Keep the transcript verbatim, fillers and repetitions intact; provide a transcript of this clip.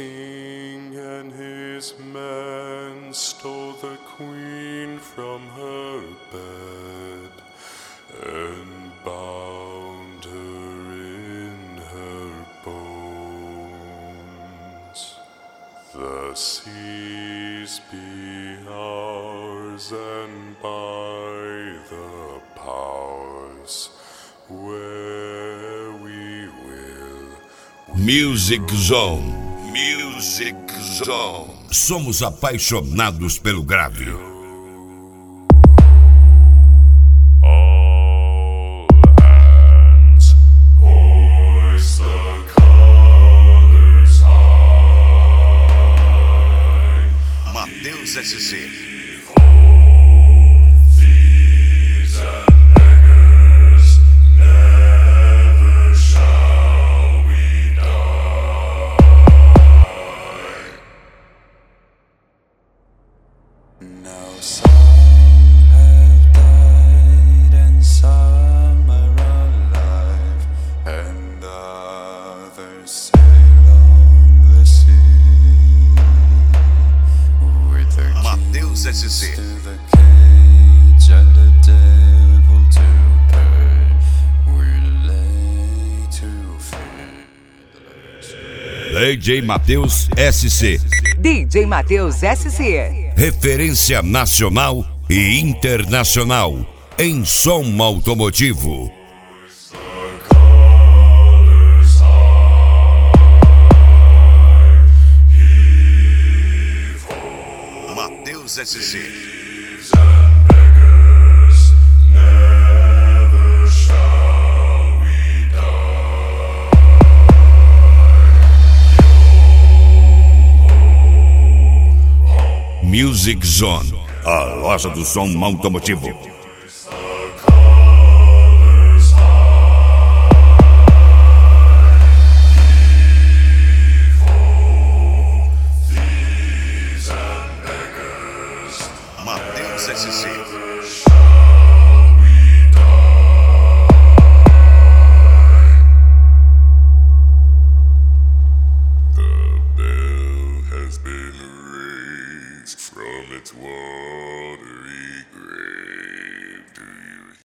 king and his men stole the queen from her bed and bound her in her bones. The seas be ours, and by the powers where we will. Music Zone. Music Zone. Somos apaixonados pelo grave. All hands hoist the colors high. Mateus S C. Thieves and beggars, never shall we die. Now some have died and some are alive, and others sail on the sea. With the Mateus S C. keys to the cage and the devil to pay, we lay to feed. D J Mateus S C. D J Mateus S C. Referência nacional e internacional em som automotivo. The colors high, heave ho, Mateus S C. thieves and beggars, never shall we die. Music Zone, a loja do som automotivo.